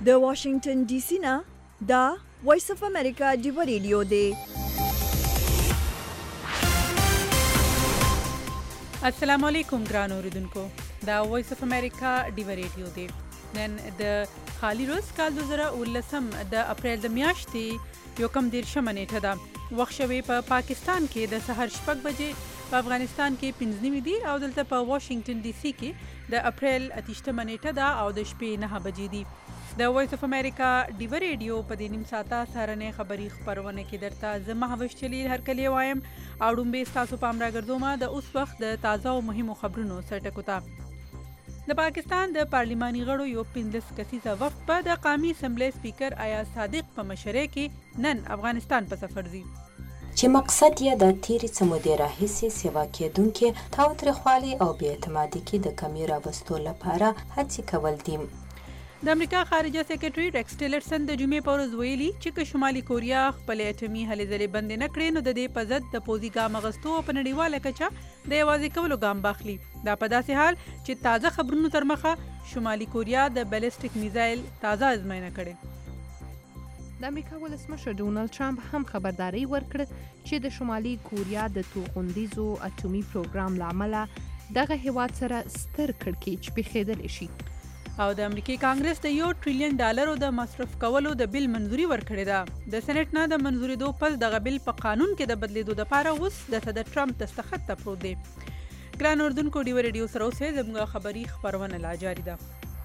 د واشنگټن ډي سي نه دا وایس اف امریکا ډیو ریډیو دی. السلام علیکم ګران اوریدونکو، دا وایس اف امریکا ډیو ریډیو دی. نن د خالی روز کال 2019 د اپریل د میاشتې 1 نیټه ده. وخت شوی په پاکستان کې د سحر 6 بجې، په افغانستان کې 15 دي او دلته په واشنگټن ډي سي کې د اپریل 8 نیټه ده او د شپې 9 بجې دي. د وایس اف امریکا ډیو ریډیو په دې نیم ساعته سهارنۍ خبري خپرونه کې درته زه مهوش چلیل هرکلی وایم او ډومبې ستاسو پام راګرځوم د اوس وخت د تازه او مهمو خبرونو سرټکو ته. د پاکستان د پارلیماني غړو یو 15 کسیزه وفد په د قومي اسمبلی سپیکر ایاز صادق په مشرۍ کې نن افغانستان په سفر ځي، چې مقصد یې د تیرې څه مودې راهیسې سیوا کېدونکې تاوتریخوالي او بې اعتمادۍ کې د کمۍ راوستو لپاره هڅې کول دي. د امریکا خارجه سیکریټري ریکس ټیلرسن د جمعې په ورځ ویلي چې که شمالي کوریا خپل اټومي هلې ځلې بندې نه کړي نو د دې په ضد د پوځي ګام اخیستو په نړیواله کچه د یوازې کولو ګام باخلي. دا په داسې حال چې تازه خبرونو تر مخه شمالي کوریا د بیلسټیک میزایل تازه ازموینه کړې. د امریکا ولسمشر ډونالد ټرمپ هم خبرداري ورکړه چې د شمالي کوریا د توغندیزو اټومي پروګرام له امله دغه هیواد سره ستر کړکېچ پیښیدلی شي. او د امریکای کانګرس د $1 ټریلیون د مصرف کولو د بیل منځوري ورکړې ده. د سېنات نه د منځورېدو پس دغه بیل په قانون کې د بدلیدو لپاره اوس د صدر ټرمپ دستخط ته پروت دی. ګران اردوونکو، ډیو ریډیو سره اوسئ، زموږ خبري خپرونه لا جاري ده.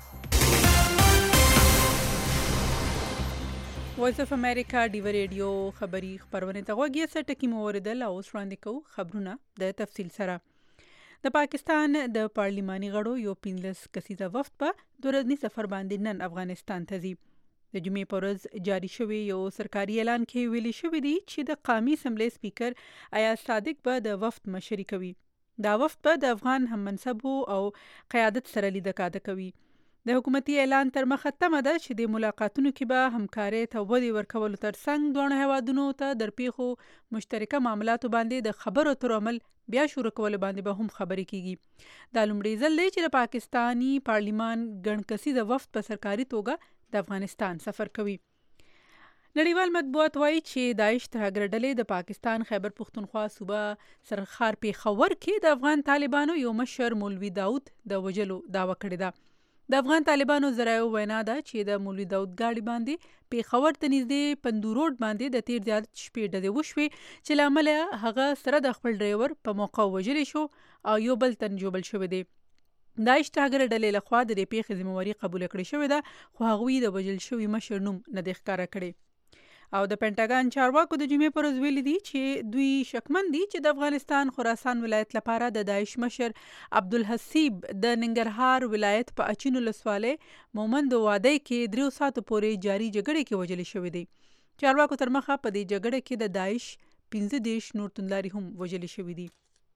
وایس اف امریکا ډیو ریډیو خبري خپرونه ته غوږ یې ټکی مو اوریدل او اوس وړاندې کوو خبرونه د تفصیل سره. د پاکستان د پارلیماني غړو یو 15 کسیزه وفد په 2 ورځني سفر باندې نن افغانستان ته ځي. د جمعې په ورځ جاری شوی یو سرکاري اعلان کې ویلي شوی دی چې د قومي اسمبلی سپیکر ایاز صادق به د وفد مشري کوي. دا وفد به د افغان هم منصبو او قیادت سره لیدکاته کوي. د حکومتي اعلان تر مخه تمه ده چې د ملاقاتونو کې به همکارۍ ته ودې ورکولو ترڅنګ دواړو هیوادونو ته در پیښو مشترکه معاملاتو باندې د خبرو اترو عمل بیا شروع کول باندې به هم خبرې کیږي. دا لومړی ځل دی چې د پاکستانی پارلیمان ګڼ کسیزه وفد په سرکاري توګه د افغانستان سفر کوي. نړیوال مطبوعات وایي چې داعش ترهګر ډلې د پاکستان خیبر پختونخوا صوبه سرخار پیښور کې د افغان طالبانو یو مشر مولوي داود د وژلو دعوه کړې ده. د افغان طالبانو ذرایعو وینا ده چې د مولوي داود ګاډي باندې پیښور ته نږدې پندو روډ باندې د تیر زیات شپې ډزې وشوې چې له امله هغه سره د خپل ډرایور په موقع وژلی شو او یو بل تن جوبل شوی دی. داعش ترهګر ډلې لخوا د دې پیښې ذمہواري قبول کړې شوې ده، خو هغوی د وژل شوي مشر نوم نه دی ښکاره کړی. او د پینټاګان چارواکو د جمعې پر ورځ ویلي دي چې دوی شکمن دي چې د افغانستان خراسان ولایت لپاره د داعش مشر عبدالحسیب د ننګرهار ولایت په اچین ولسوالۍ مومند وادي کې 3 ساعتو پورې جاري جګړې کې وژل شوی دی. چارواکو تر مخه په دې جګړه کې د داعش 15 نور توندلاري هم وژل شوي دي.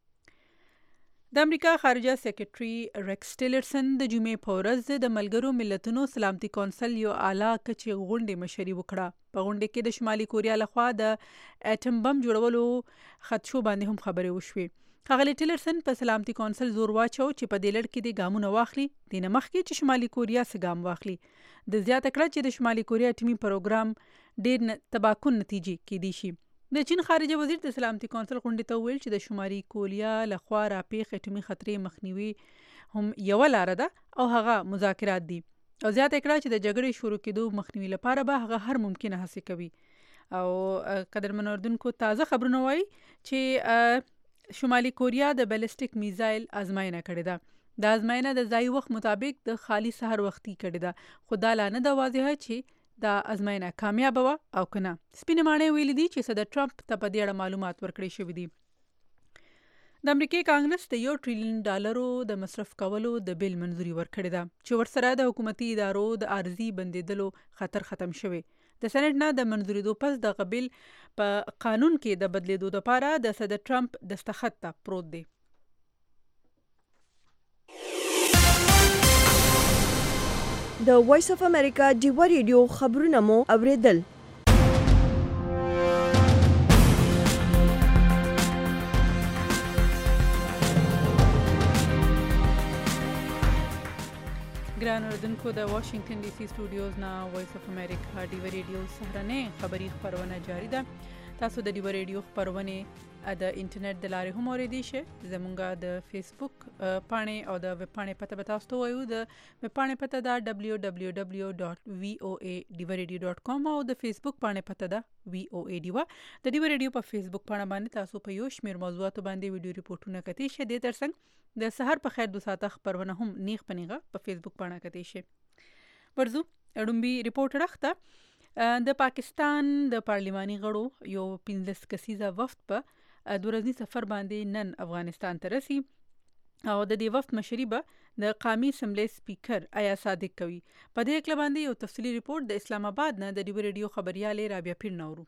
د امریکا خارجه سیکریټري ریکس ټیلرسن د جمعې په ورځ د ملګرو ملتونو سلامتي کونسل یو اعلی کچې غونډې مشري وکړه. په غونډې کې د شمالي کوریا لخوا د اټم بم جوړولو خدشو باندې هم خبرې وشوې. ښاغلي ټیلرسن په سلامتي کونسل زور واچو چې په دې لړ کې د ګامونه واخلي، د نه مخکې چې شمالي کوریا څه ګام واخلي. د زیاته کړه چې د شمالي کوریا اټمي پروګرام ډېر تباکون نتیجې کېدی شي. د چین خارجه وزیر د سلامتي کونسل غونډې ته ویل چې د شمالي کوریا لخوا راپېښ اټمي خطرې مخنیوي هم یو لار ده او هغه مذاکرات دي. او زیاته کړه چې د جګړې شروع کېدو مخنیوي لپاره به هغه هر ممکنه هڅه کوي. او قدرمن اردوونکو، تازه خبرونه وایي چې شمالي کوریا د بیلسټیک میزایل ازموینه کړې ده. دا ازموینه د ځایي وخت مطابق د خالی سحر وختي کړې ده، خو دا لا نه ده واضحه چې دا ازموینه کامیابه وه او که نه. سپینې ماڼۍ ویلي دي چې صدر ټرمپ ته په دې اړه معلومات ورکړي شوي دي. د امریکای کانګرس د $1 ټریلیون د مصرف کولو د بیل منځوري ورکړې ده چې ورسره د حکومتي ادارو د عارضي بندیدلو خطر ختم شوی. د سېنات نه د منځورېدو پس دغه بیل په قانون کې د بدلیدو لپاره د صدر ټرمپ دستخط ته پروت دی. د وایس اف امریکا ډیو ریډیو خبرونه مو اوریدل. ګران اوردونکو د واشنگټن ډي سي سټوډیوز نه وایس اف امریکا ډیو ریډیو سهرنه خبری خبرونه جاری ده. تاسو د ډیو ریډیو خبرونه د انټرنیټ د لارې هم اوریدئ شئ. زمونږه د فیسبوک پاڼې او د ویب پاڼې پته به تاسو ته وایو. د ویب پاڼې پته ده www.voadeivaradio.com او د فیسبوک پاڼې پته ده VOA ډیو. د ډیو ریډیو په فیسبوک پاڼه باندې تاسو په یو شمېر موضوعاتو باندې ویډیو ریپورتونه کتئ شئ. د ترڅنګ د سحر په خیر 2 ساعته خبرونه هم نیغ پنیغه په فیسبوک باندې کتئ شئ. ورزو اډمبي ریپورت راخته د پاکستان د پارلماني غړو یو 15 کسیزه وفد په 2 ورځني سفر باندې نن افغانستان ته رسي او د دې وفد مشري به د قومي اسمبلی سپیکر آیا صادق کوي. په دې اړه باندې یو تفصیلی ریپورت د اسلام آباد نه د ډیو ریډیو خبرياله رابعه پیر نورو.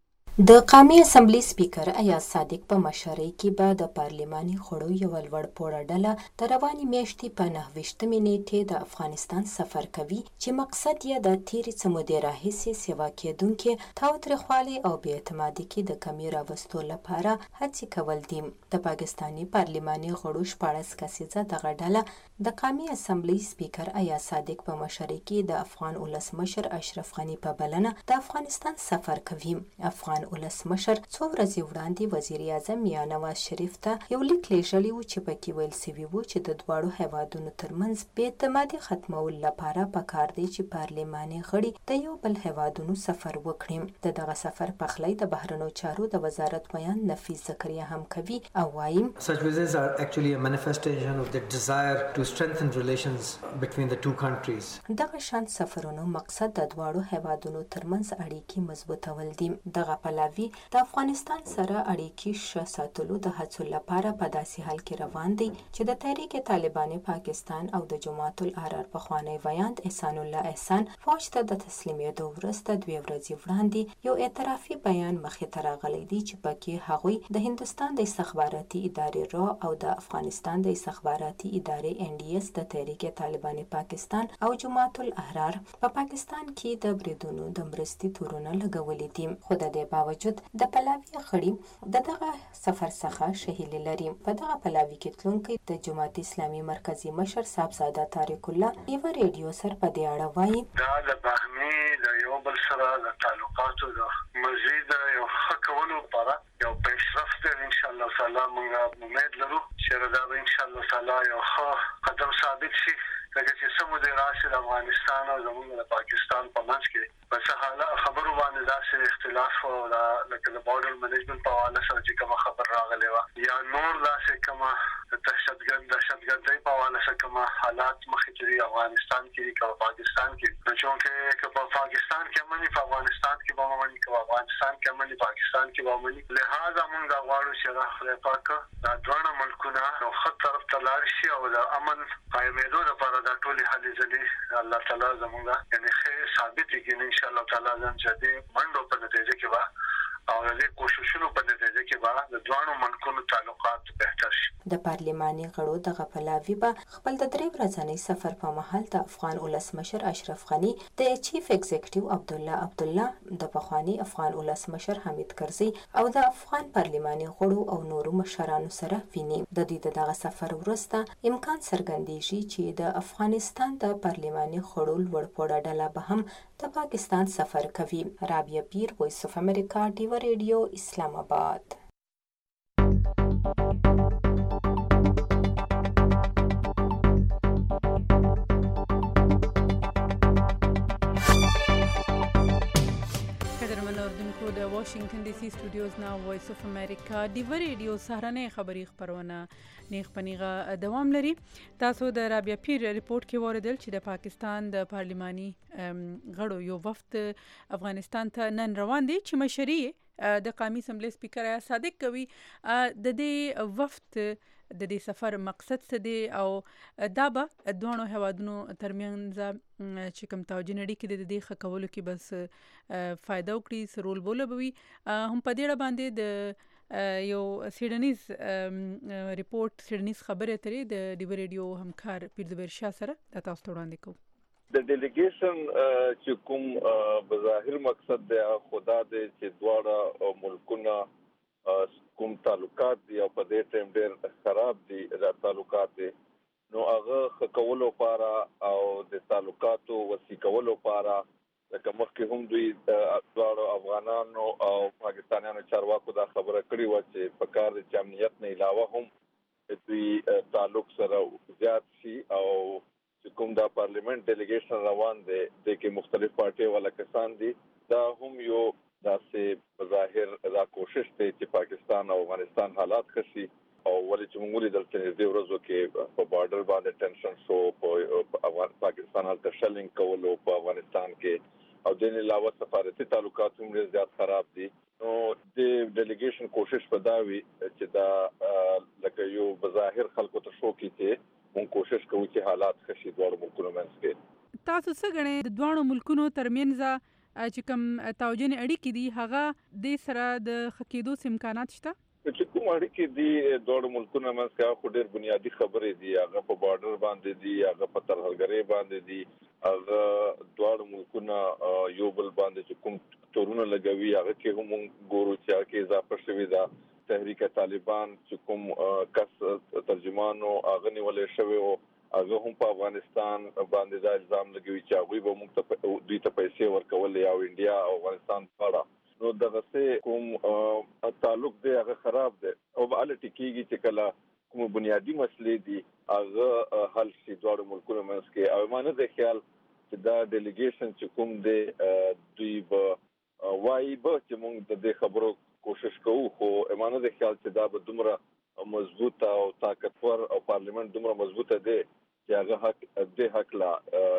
د قومي اسمبلی سپیکر ایاز صادق په مشرۍ کې به د پارلماني غړو یو لوړ پوړه ډله د رواني میاشتې په 9 نیټې د افغانستان سفر کوي چې مقصد یې د تیرې څه مودې راهیسې سیوا کېدونکې تاوتریخوالي او بې اعتمادۍ کې د کمې راوستو لپاره هڅې کول دي. د پاکستاني پارلماني غړو 14 کسیزه دغه ډله د قومي اسمبلی سپیکر ایاز صادق په مشرۍ کې د افغان ولسمشر اشرف غني په بلنه د افغانستان سفر کوي. افغان ولسمشر څو ورځې وړاندې وزیر اعظم میاں نواز شریف ته یو لیک لیږلی و چې پکې ویل سوي و چې د دواړو هیوادونو ترمنځ بې اعتمادي ختمولو لپاره پکار دی چې پارلماني غړي د یو بل هیوادونو سفر وکړي. دغه سفر پخلی د بهرنیو چارو د وزارت بیان نفیس زکریا هم کوي او وايي Such visits are actually a manifestation of the desire to strengthen relations between the two countries. دغه شان سفرونو مقصد د دواړو هیوادونو ترمنځ اړیکې مضبوطول دي. دغه پلاوی د افغانستان سره اړیکې ښه ساتلو د هڅو لپاره په داسې حال کې روان دی چې د تحریک طالبان پاکستان او د جماعت الاحرار پخوانی ویاند احسان الله احسان فوج ته د تسلیمېدو وروسته 2 ورځې وړاندې یو اعترافي بیان مخې ته راغلی دی چې پکې هغوی د هندستان د استخباراتي ادارې را او د افغانستان د استخباراتي ادارې NDS د تحریک طالبان پاکستان او جماعت الاحرار په پاکستان کې د بریدونو د مرستې تورونه لګولې دي. خو د دې باوجود د پلاوی غړي دغه سفر څخه شهیلي لري. په دغه پلاوی کې تلونکي د جماعت اسلامي مرکزی مشر صاحبزاده طارق الله ډیو ریډیو سره په دې اړه وایي دا د باهمي د یو بل سره د تعلقاتو د مزید یو ښه کولو لپاره یو پیشرفت دی. ان شاء الله تعالی موږ امید لرو چې دا به ان شاء الله تعالی یو ښه قدم ثابت شي. لکه چې سمو د راشي د افغانستان او زموږ د پاکستان په منځ کې په حاله خبرو باندې داسې اختلاف او لکه د بارډر منیجمنت په حواله سره چې کومه خبر راغلی و یا نور داسې کومه دهشتګردۍ په حواله سره کومه حالات مخې ته دي افغانستان کې که پاکستان کې چونکې که په پاکستان کې امني په افغانستان کې به امني که افغانستان کې امني پاکستان کې به امني. لهذا موږ دا غواړو چې خدای پاک دا دواړه ملکونه یو ښه طرف ته لاړ شي او د امن قایمېدو لپاره دا ټولې هلې ځلې الله تعالی زموږ یعنې ښې ثابتې کړي ان شاء الله تعالی زم چې دې منډو په نتیجه کې به او د کوششونو په نتیجه کې به د دواړو ملکونو تعلقات بهتر شي. د پارلماني غړو دغه پلاوی به خپل د 3 ورځنی سفر په مهال د افغان ولسمشر اشرف غني د چیف ایگزیکټیو عبدالله د پخوانی افغان ولسمشر حمید کرزي او د افغان پارلماني غړو او نورو مشرانو سره ویني. د دې دغه سفر وروسته امکان څرګندېږي چې د افغانستان د پارلماني غړو لوړ پوړه ډله به هم د پاکستان سفر کوي. رابعه پیر وایس اف امریکا ډیو ریډیو اسلام آباد. د واشنگټن ډي سي سټوډیوز نه وایس اف امریکا ډیو ریډیو سهرنه خبری خبرونه نیغ پنیغه دوام لري. تاسو د رابعه پیر ریپورت کې اوریدل چې د پاکستان د پارلماني غړو یو وفد افغانستان ته نن روان دي چې مشري د قومي اسمبلی سپیکر ایاز صادق کوي. د دې وفد د دې سفر مقصد څه دی او دا به دوه هیوادونو ترمنځ چې کوم توجه نړۍ کې د دې ښه کولو کې بس فائدہ وکړي سرول بولوي. هم په دې اړه باندې د یو سیډنیز ریپورت سیډنیز خبره ترې د ډیو ریډیو همکار پیرزبیر شاه سره تاسو ته وړاندې کوم. د ډیلیګیشن چې کوم بظاهر مقصد دی خدا دې چې دواړه ملکونه کوم تعلقات دي او په دې ټیم ډېر خراب دي دا تعلقات دي نو هغه کولو لپاره او د تعلقاتو وسیع کولو لپاره لکه مخکې هم دوی د افغانانو او پاکستانیانو چارواکو دا خبره کړې و چې په کار د امنیت نه علاوه هم دوی تعلق سره زیات شي او کوم دا پارلیمنت ډیلیګیشن روان دي د کې مختلف پارټي والا کسان دي دا هم یو داسې بظاهر دا کوشش دی چې پاکستان او افغانستان حالات خشي او ولې چې موږ د دې ورځو کې په بارډر باندې ټنشن شو په پاکستان هلته شلینګ کولو په افغانستان کې او د علاوه سفارتي تعلقات هم زیات خراب دي نو د ډیلیګیشن کوشش پداوي چې دا لکه یو بظاهر خلکو ته شو کې چې موږ کوشش کوو چې حالات خشي دوه ملکونو منځ کې تاسو څه غنئ د دوه ملکونو ترمنځ چې کوم توجن اړیکې دي هغه د سره د خکېدو امکانات شته چې کوم اړیکې دي دوه ملکونو منځ کې خو ډېر بنیادی خبرې دي هغه په بارډر باندې دي هغه په ترهګرۍ باندې دي هغه دوه ملکونه یو بل باندې چې کوم تورونه لګوي هغه کې هم ګورو چې هغه اضافه شوی دا تحریک طالبان چې کوم کس ترجمانو هغه نیولې شوی او هغه هم په افغانستان باندې دا الزام لګوي چې هغه به موږ ته دوی ته پیسې ورکول او انډیا او افغانستان سره نو دغه څه کوم تعلق دی هغه خراب دی او بل ټکیږي چې کله کوم بنیادی مسلې دي هغه حل شي دوه ملکونو منځ کې او مانه د خیال چې دا ډیلیګیشن چې کوم دی دوی به وایي به چې موږ د دې خبرو کوشش کوو خو مانه د خیال چې دا به دومره مضبوط او طاقتور او پارلیمنت دومره مضبوطه دی چې هغه حق لا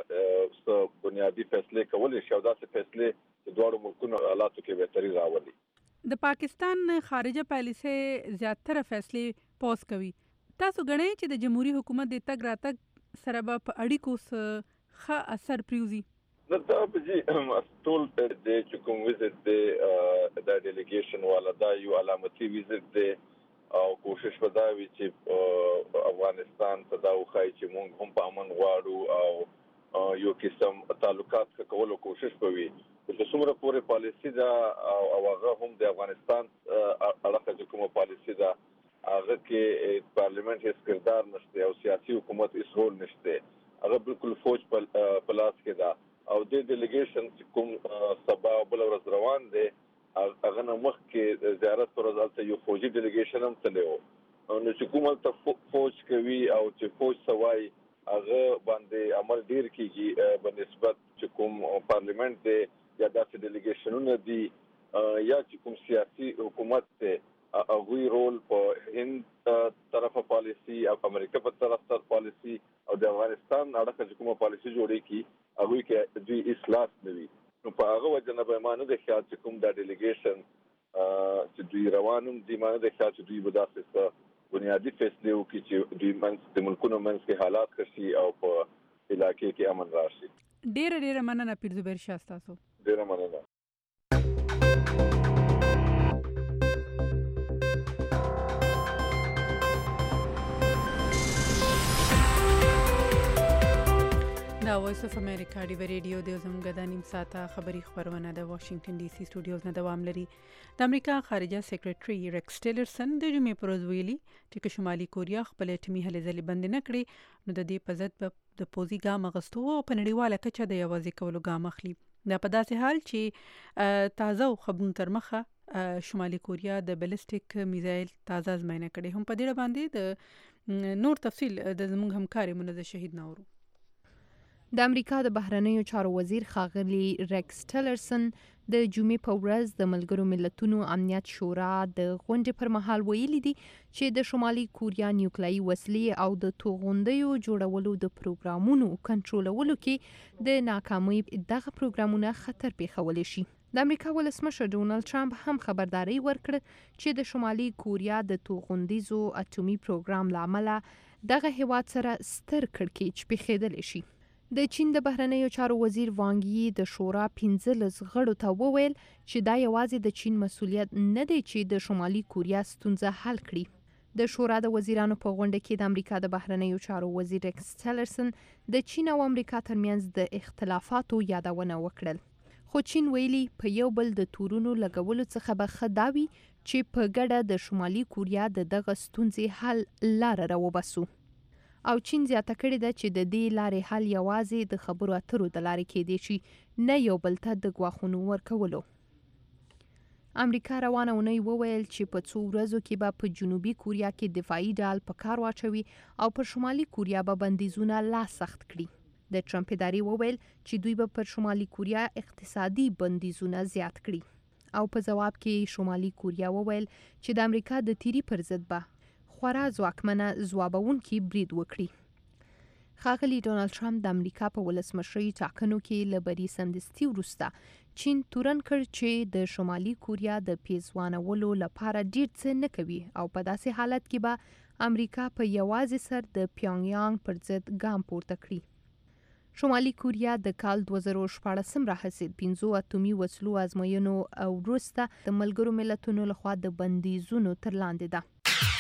بنیادی فیصله کولای شي او دا څه فیصله چې دوه ملکونو حالاتو کې بهتري راولي د پاکستان خارجه پالیسي زیاتره فیصله پوس کوي تاسو غنئ چې د جمهوریت حکومت د تګ راتګ سره په اړیکو ښه اثر پریوزي دا به ټول د کوم وزټ د ډیلیګیشن والا دا یو علامتي وزټ دی او کوشش وکړي چې افغانستان ته دا وخایي چې موږ هم په امن غواړو او یو قسم تعلقات کولو کوشش کوي چې څومره پورې پالیسی دا او هغه هم د افغانستان علاقه کومه پالیسی دا هغه کې پارلیمنت هیڅ کردار نشته او سیاسي حکومت هیڅ رول نشته هغه بالکل فوج په لاس کې دا او د ډیلیګیشن کوم سبا بل ورځ روان دي هغه نه مخ کې زیارت پر ځل یو فوجي ډیلیګیشن هم تلو نو چې کومه ته فوج کوي او چې فوج سوای هغه باندې عمل ډیر کیږي په نسبت چې کوم پارلیمنت دی یا داسې ډیلیګیشنونه دي یا چې کوم سیاسي حکومت ته هغوی رول په هند طرفه پالیسی او امریکا په طرف پالیسی او د افغانستان اړه کومه پالیسی جوړی کی هغوی کې دوی اصلاح نوي نو په هغه وجه نه به مانه د خیال چې کوم د ډیلیګیشن چې دوی روانم دي مانه د خیال چې دوی به داسې بنیادی فیصله وکړي چې دوی منځ د ملکونو منځ کې حالات خشي او په علاقې کې امن راشي ډېر مننه پیر زبیر شاه تاسو ډېر مننه دا وایس اف امریکا دی ریډیو د زموږ د نیم ساعته خبری خبرونه د واشنگټن ډي سي سټوډیوز نه دوام لري د امریکا خارجه سیکریټري ریکس ټیلرسن د جمعې پر ورځ ویلي چې شمالي کوریا خپل اټومي هلې ځلې بند نه کړي نو د دې په ضد د پوزي ګام غستو او په نړیواله کچه د یوازې کولو ګام اخلي دا په داسې حال چې تازه خبرونه تر مخه شمالي کوریا د بالستیک میزایل تازه ازموینه کړي هم په دې باندې د نور تفصیل د زموږ همکاري منزه شهید نورو د امریکا د بهرنیو چارو وزیر ښاغلي ریکس ټیلرسن د جمعې په ورځ د ملګرو ملتونو امنیت شورا د غونډې پر مهال ویلي دي چې د شمالي کوریا نیوکلیایي وسلې او د توغندیو جوړولو د پروګرامونو کنټرولولو کې د ناکامۍ دغه پروګرامونه خطر پیښولی شي. د امریکا ولسمشر ډونالد ټرمپ هم خبرداري ورکړه چې د شمالي کوریا د توغندیزو اټومي پروګرام لامل دغه هیواد سره ستر کړکېچ پیښیدلی شي. د چین د بهرنیو چارو وزیر وانګ یي د شورا 15 غړو ته وویل چې دا یوازې د چین مسؤلیت نه دی چې د شمالي کوریا ستونزه حل کړي. د شورا د وزیرانو په غونډه کې د امریکا د بهرنیو چارو وزیر ریکس ټیلرسن د چین او امریکا ترمنځ د اختلافاتو یادونه وکړل. خو چین ویلي په یو بل د تورونو لګولو څخه به ښه دا وي چې په ګډه د شمالي کوریا د دغه ستونزې حل لاره راوباسو. او چین زیاته کړې ده چې د دې لارې حل یوازې د خبرو اترو د لارې کېدی شي، نه یو بل ته د ګواښونو ورکولو. امریکا روانه اونۍ وویل چې په څو ورځو کې به په جنوبي کوریا کې دفاعي ډال په کار واچوي او پر شمالي کوریا به بندیزونه لا سخت کړي. د ټرمپ ادارې وویل چې دوی به پر شمالي کوریا اقتصادي بندیزونه زیات کړي او په ځواب کې شمالي کوریا وویل چې د امریکا د تیری پر ضد به خورا ځواکمنه ځوابونکي برید وکړي. ښاغلي ډونالډ ټرمپ د امریکا په ولسمشرۍ ټاکنو کې له بري سمدستي وروسته چین تورن کړ چې د شمالي کوریا د پیزوانولو لپاره ډېر څه نه کوي او په داسې حالت کې به امریکا په یوازې سر د پیونګیانګ پر ضد ګام پورته کړي. شمالي کوریا د کال 2014 راهیسې 5 اټومي وسلو ازموینو وروسته د ملګرو ملتونو لخوا د بندیزونو تر لاندې ده.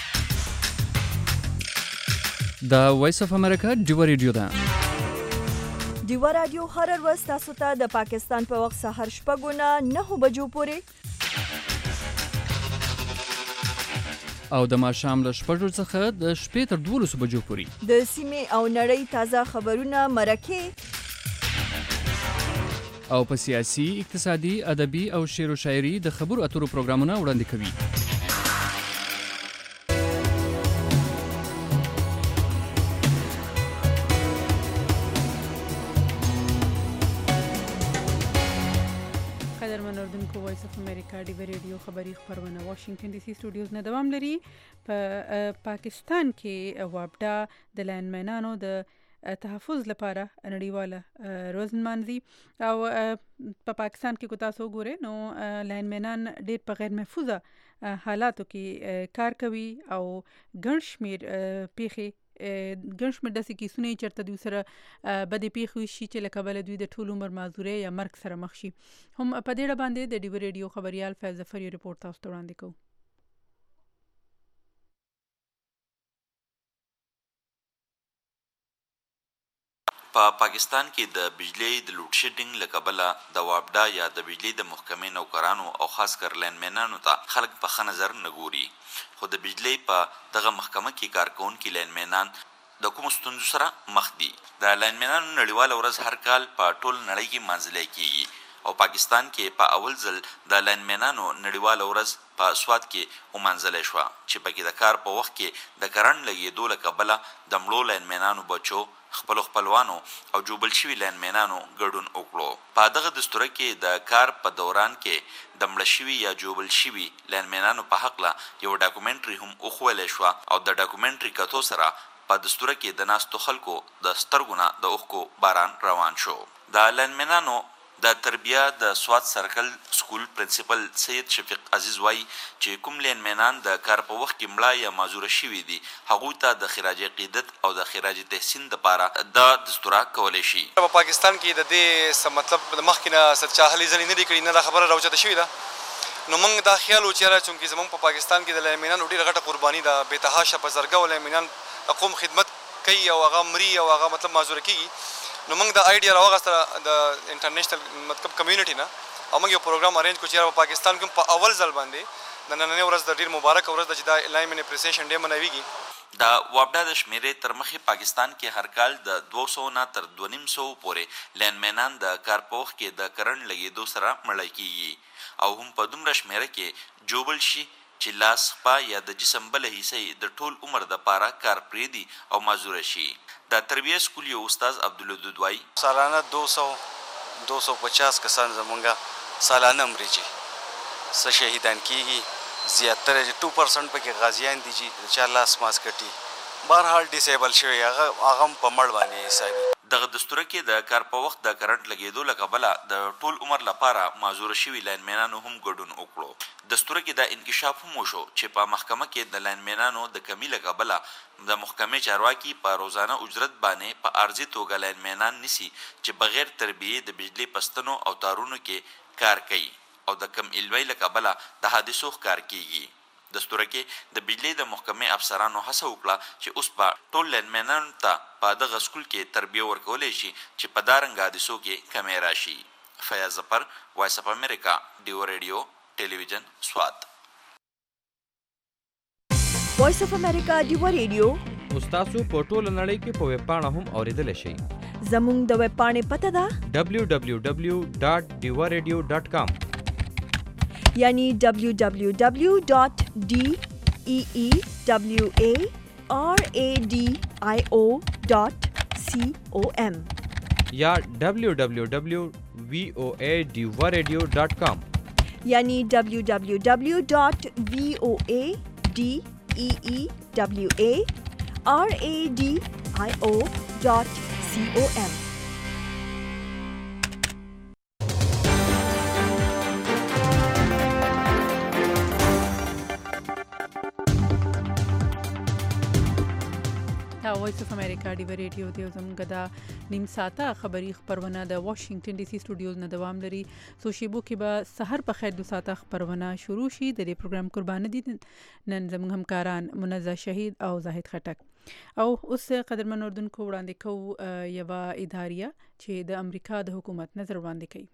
د وایس اف امریکا ډیو ریډیو ده. ډیو رادیو هر ورځ تاسو ته د پاکستان په وخت سحر 6:09 بجو پورې او د ماښام له 6 څخه د شپې تر 12 بجو پورې د سیمې او نړۍ تازه خبرونه، مرکې او په سیاسي، اقتصادي، ادبي او شعر و شاعري د خبرو اترو پروګرامونه وړاندې کوي. وایس اف امریکا ډیو ریډیو خبری خبرونه واشنگټن ډي سي سټوډیوز نه دوام لري. په پاکستان کې وابډا د لاینمنانو د تحفظ لپاره نړیواله ورځ نمانځي او په پاکستان کې کو تاسو ګورئ نو لاینمنان ډېر په غیر محفوظه حالاتو کې کار کوي او ګڼ شمېر پیښې ګڼ شمېر داسې کیسونه یې چېرته دوی سره بدې پیښې وشي چې له کبله دوی د ټول عمر معذورۍ یا مرګ سره مخ شي. هم په دې اړه باندې د ډیو ریډیو خبریال فیض ظفر یو ریپورټ تاسو ته وړاندې کوو. په پاکستان کې د بجلی د لوډ شیډینګ له کبله د وابډا یا د بجلی د محکمې نوکرانو او خاص کر لاینمنانو ته خلک په ښه نظر نه ګوري، خو د بجلی په دغه محکمه کې کارکوونکي لاینمنان د کومو ستونزو سره مخ دي. د لاینمنانو نړیواله ورځ هر کال په ټول نړۍ کې مانځلی کیږي او پاکستان کې په اول ځل د لاینمنانو نړیواله ورځ په سوات کې ومانځلی شوه چې پکې د کار په وخت کې د کرنټ لګېدو له کبله د مړو لاینمنانو بچو، خپلو خپلوانو او جوبل شوي لاینمنانو ګډون وکړو. په دغه دستوره کې د کار په دوران کې د مړه شوي یا جوبل شوي لاینمنانو په هکله یو ډاکومنټري هم وښویلی شوه او د ډاکومنټري کتو سره په دستوره کې د ناستو خلکو د سترګو نه د اوښکو باران روان شو. د لاینمنانو د تربیه د سوات سرکل سکول پرنسپل سید شفیق عزیز وایي چې کوم لاینمنان د کار په وخت کې مړه یا معذوره شوي دي هغوی ته د خراج عقیدت او د خراج تحسین دپاره د دستوره کولی شي. په پاکستان کې د دې مطلب د مخکې نه څه هلې ځلې نه دي کړي، نه دا خبره راوچته شوې ده. نو موږ دا خیال و چې یاره چونکې زموږ په پاکستان کې د لاینمنانو ډېره غټه قرباني ده، بېتحاشه په زرګونه لاینمنان د قوم خدمت کوي او هغه مري او هغه مطلب معذوره کېږي. نو موږ د آیډیا راوغسته د انټرنیشنل مطلب کمیونټي نه او موږ یو پروګرام ارینج کړو چې یاره په پاکستان کې په اول ځل باندې د نننۍ ورځ د ډېر مبارکه ورځ ده چې دا لاینمن اپریسیشن ډے مناویږي. د وابډا د شمیرې تر مخې پاکستان کې هر کال د 200 نه تر 250 پورې لاینمنان د کار په وخت کې د کرنټ لګېدو سره مړه کېږي او هم په دومره شمیره کې جوبل شي چې لاس خپه یا د جسم بله حصه د ټول عمر دپاره کار پرېږدي او معذوره شي. د تربیه سکول یو استاد عبدالودود وایي سالانه 200-250 کسان زمونږه سالانه مریجي څه شهیدان کېږي، زیاتره 2% پکې غازیان دي چې چا لاس ماس کټي، بهرحال ډیسیبل شوي هغه هم په مړ باندې حسابي. دغه دستوره کې د کار په وخت د کرنټ لګېدو له کبله د ټول عمر لپاره معذوره شوي لاینمنانو هم ګډون وکړو. دستوره کې دا انکشاف هم وشو چې په محکمه کې د لاینمنانو د کمي له کبله د محکمې چارواکي په روزانه اجرت باندې په عرضي توګه لاینمنان نیسي چې بغیر تربیې د بجلي پستنو او تارونو کې کار کوي او د کم علمۍ له کبله د حادثو ښکار کیږي. دستوره کې د بجلی د محکمې افسرانو هڅه وکړه چې اوس په ټول لاینمنانو ته په دغه سکول کې تربیه ورکولی شي چې په دارنګه حادثو کې کمی راشي. فیاض ظفر، وایس اف امریکا، ډیو ریډیو ټلویزیون سوات. وایس اف امریکا ډیو ریډیو تاسو په ټوله نړۍ کې په ویب پاڼه هم اوریدلی شئ. زموږ د ویب پاڼې پته ده www.diwaradio.com یعنی www.deewaradio.com یا www.voadiwaradio.com یعنی www.voadeewaradio.com وایس اف امریکا ډیو ریډیو د زموږ د نیم ساعته خبری خبرونه د واشنگټن ډي سي سټوډیوز نه دوام لري. سو شیبو کې به سحر په خیر 2 ساعته خبرونه شروع شي. د دې پروګرام قربان دي نن زموږ همکاران منزه شهید او زاهد خټک. او اوس قدرمن اردوونکو وړاندې کوو یو اداریه چې د امریکا د حکومت نظر وړاندې کوي.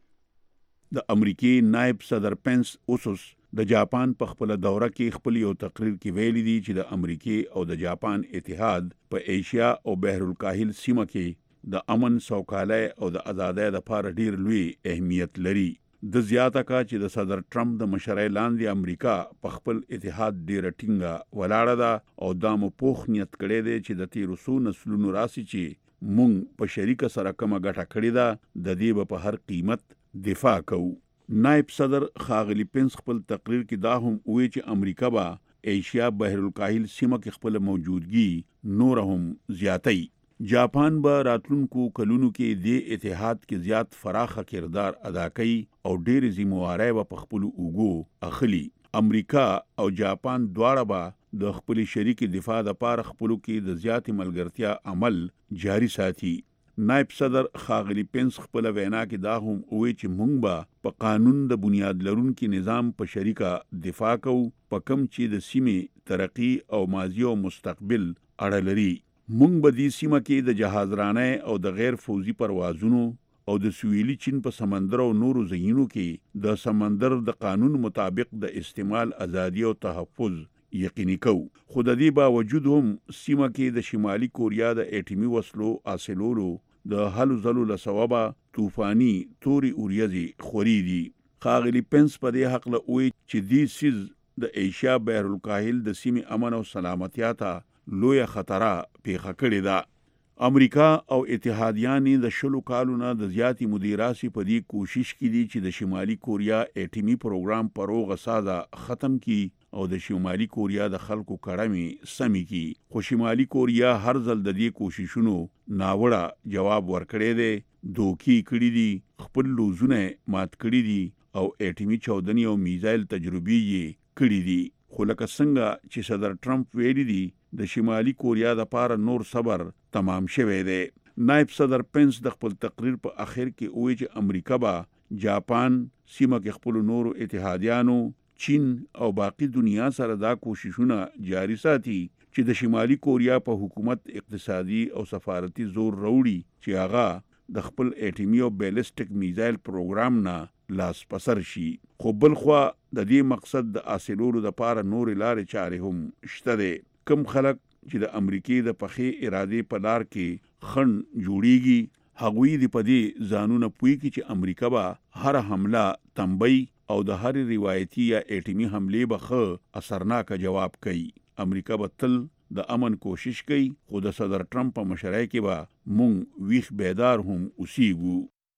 د امریکای نائب صدر پنس اوسوس د جاپان په خپل دوره کې خپل یو تقریر کې ویلي دي چې د امریکای او د جاپان اتحاد په ایشیا او بحر الکاهل سیمه کې د امن، سوکالۍ او د ازادۍ لپاره ډیر لوی اهمیت لري. د زیاته کا چې د صدر ټرمپ د مشرۍ لاندې امریکا په خپل اتحاد ډیر ټینګه ولاړه ده او دا مو پوخ نیت کړی دی چې د تیرو څو نسلونو راسي چې مونږ په شریکه سره کومه ګټه کړې ده د دې په هر قیمت دفاع کوو. نائب صدر خاغلی پنس خپل تقریر کې دا هم وی چې امریکا با ایشیا بحر الکاهل سیمه کې خپل موجودګي نور هم زیاتای. جاپان به راتلونکو کلونو کې د اتحاد کې زیات فراخه کردار ادا کوي او ډېر ذمہواری به په خپل اوګو اخلي. امریکا او جاپان دواړه به د خپل شریک دفاع لپاره خپل کې د زیات ملګرتیا عمل جاری ساتي. نائب صدر خاغلی پنس خپل وینا کې دا هم وی چې مونږ به په قانون د بنیاد لرونکي نظام په شریکه دفاع کوو په کم چې د سیمې ترقی او ماضی او مستقبل اړه لري. مونږ به د سیمه کې د جهازرانۍ او د غیر فوزي پروازونو او د سویلي چین په سمندر او نورو ځایونو کې د سمندر د قانون مطابق د استعمال ازادي او تحفظ یقیني کوو. خو د دې باوجود هم سیمه کې د شمالي کوریا د اټومي وسلو حاصلولو د هلو ځلو له سببه طوفاني توري اوریځې خوري دي. خاغلی پنس په دې حق له وی چې دې سیز د ایشیا بحر الکاهل د سیمې امن او سلامتیا ته لوی خطر پیښه کړې ده. امریکا او اتحادیان د شلو کالونو د زیاتی مدیراسي په دې کوشش کې دي چې د شمالي کوریا اټومي پروګرام پروغه ساده ختم کړي او د شمالي کوریا د خلکو کړمې سمې کړي. خو شمالي کوریا هر ځل د دې کوششونو ناوړه جواب ورکړی دی، دوکي کړی دي، خپل لوزونه مات کړی دي او اټومي چودنې او میزایل تجربې یې کړی دي. خو لکه څنګه چې صدر ټرمپ ویلي دي د شمالي کوریا د پاره نور صبر تمام شوی دی. نائب صدر پنس د خپل تقریر په اخر کې وی چې امریکا با جاپان سیمه کې خپل نورو اتحادیانو، چین او باقی دنیا سره دا کوششونه جاری ساتي چې د شمالي کوریا په حکومت اقتصادي او سفارتي زور وروړي چې هغه د خپل اټومي او بیلسټک میزایل پروګرام نه لاس پسر شي. خو بل خوا د دې مقصد د حاصلولو لپاره نور لارې چارې هم شته دي. کم خلک چې د امریکای د پخې ارادې په لار کې خن جوړیږي هغوی د پدې ځانونه پوي کې چې امریکا به هر حمله تنبي او د هر روایتي یا اټومي حمله به خو اثرناک جواب کوي. امریکا به تل د امن کوشش کوي، خو د صدر ټرمپ په مشرۍ کې به مونږ ویښ بیدار هم اوسېږو.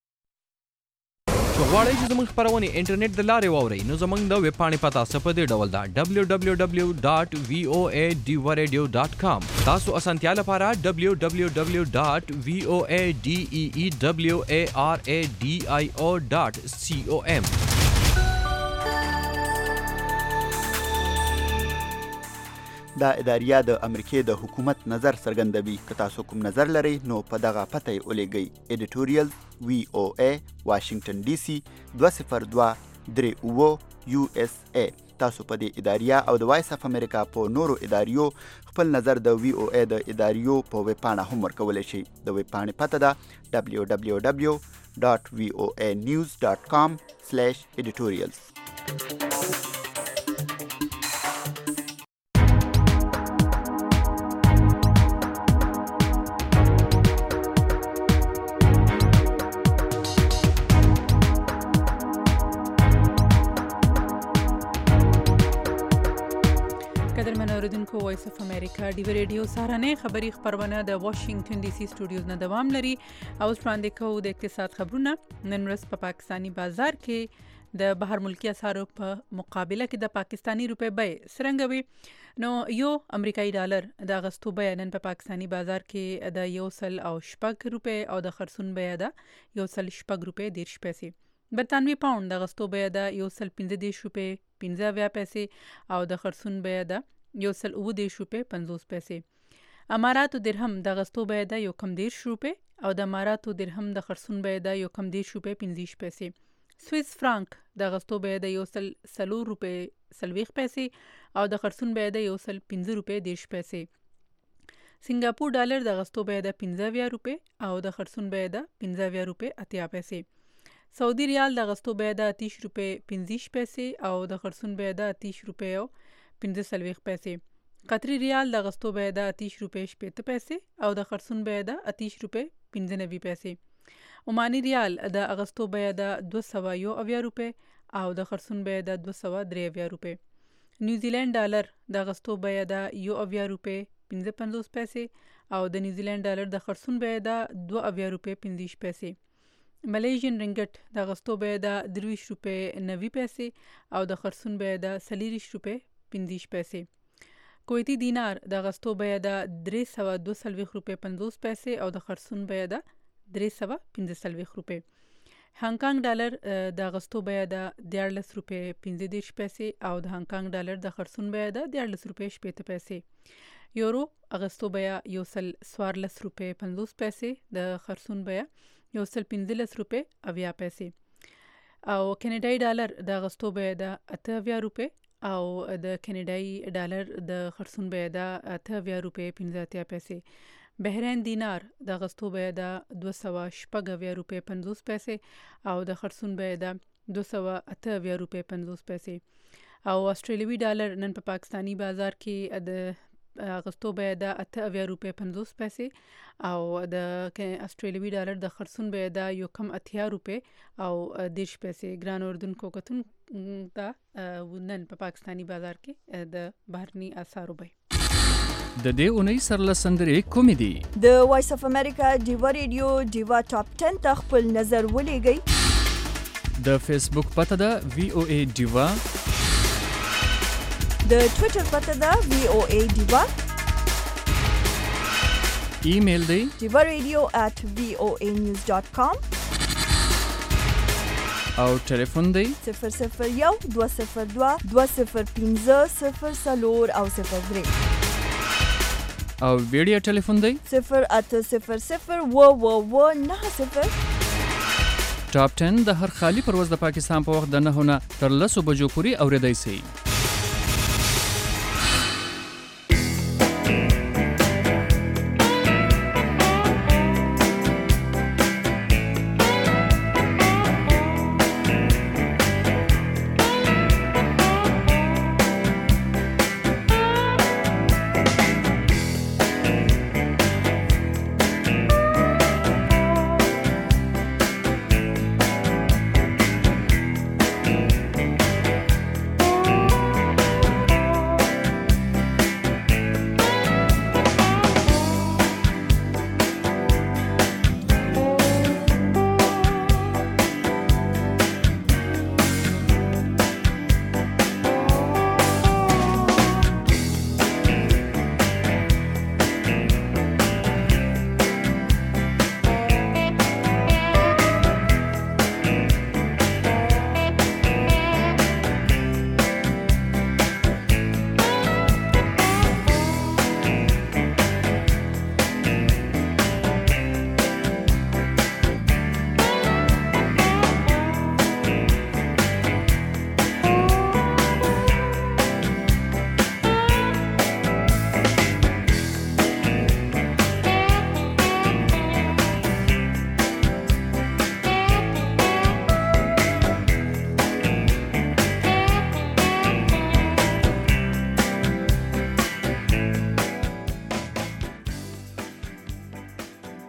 غواړئ چې زموږ خبرونه انټرنیټ د لارې واورئ نو زموږ د ویب پاڼې پتا په دې ډول ده www.voadeewaradio.com. تاسو اسانتیا لپاره www.voadeewaradio.com. دا اداریه د امریکای د حکومت نظر څرګندوي. که تاسو کوم نظر لرئ نو په دغه پته یې ولیږئ. ایډیټوریال VOA واشنگټن ډي سي 20239 USA. تاسو په دې اداریه او د وایس اف امریکا په نورو اداریو خپل نظر د VOA د اداریو په ویب پاڼه هم ورکولی شئ. د ویب پاڼې پته ده www.voanews.com/editorials. اوریدونکو وایس اف امریکا ډیو ریډیو سهارنۍ خبری خبرونه د واشنگټن ډي سي سټوډیوز نه دوام لري او وړاندې کوو د اقتصاد خبرونه. نن ورځ په پاکستانی بازار کې د بهر ملکی اسعارو په مقابله کې د پاکستانی روپے بیه څنګه وي نو یو امریکایي ډالر د اغستو بیه نن په پاکستانی بازار کې د 1.6 روپے او د خرڅون بیه د 1.6 روپے 10 پیسې. برطانوي پاوند د اغستو بیه د 1.15 روپے 15 پیسې او د خرڅون بیه د 1.19 روپے 50 پیسې. اماراتو درهم د اغستو بیه د 1.10 روپے او د اماراتو درهم د خرڅون بیه د 1.10 روپے 50 پیسې. سویس فرانک د اغستو بیه د 1.4 روپے 40 پیسې او د خرڅون بیه د 1.15 روپے 10 پیسې. سنگاپور ډالر د اغستو بیه د 15 روپے او د خرڅون بیه د 15 روپے 80 پیسې. سعودي ریال د اغستو بیه د 30 روپے 50 پیسې او د خرڅون بیه د 30 روپے 15 پیسې. قطري ریال د اغستو بیه د 30 روپے 70 پیسې او د خرڅون بیه د 30 روپے 95 پیسې. عمانی ریال د اغستو بیه د 201 روپے او د خرڅون بیه د 203 روپے. نیوزیلند ډالر د اغستو بیه د 1 روپے 55 پیسې او د نیوزیلند ډالر د خرڅون بیه د 2 روپے 50 پیسې. ملیشین رنګټ د اغستو بیه د 23 روپے 90 پیسې او د خرڅون بیه د 40 روپے 50 پیسې. کویتی دینار د اغستو بیه د 342 روپے 50 پیسې او د خرڅون بیه د 345 روپے. هانګ کانګ ډالر د اغستو بیه د 14 روپے 15 پیسې او د هانګ کانګ ډالر د خرڅون بیه د 14 روپے 70 پیسې. یورو اغستو بیه 114 روپے 50 پیسې د خرڅون بیه 115 روپے 80 پیسې. او کینیډایي ډالر د اغستو بیه د 80 روپے او د کینیډایي ډالر د خرڅون بیه د 80 روپے 15 پیسې. بحرین دینار د اغستو بیه د 216 روپے 50 پیسې او د خرڅون بیه د 280 روپے 50 پیسې. او استرالیوي ډالر نن په پاکستانی بازار کې د اغستو بیه د 80 روپے 50 پیسې او د استرالیوي ډالر د خرڅون بیه د 1.80 روپے او 10 پیسې. ګران اوردونکو کتون ته نن په پاکستانی بازار کې د بهرني اسعارو بیه. د دې اونۍ سرلسندرې کومې دي؟ د وایس اف امریکا ډیوا ریډیو ډیوا ټاپ 10 ته خپل نظر ولېږئ. د فیسبوک پته ده VOA ډیوا. د ټویټر پته ده VOA ډیوا. ایمیل دی divaradio@voanews.com او ټلیفون دی 001 202 205 0 او 03 او ویډیو ټلیفون دی 0800 90. ټاپ 10 د هر خالی پرواز د پاکستان په وخت د 9 نه تر 10 بجو پورې اوریدای شي.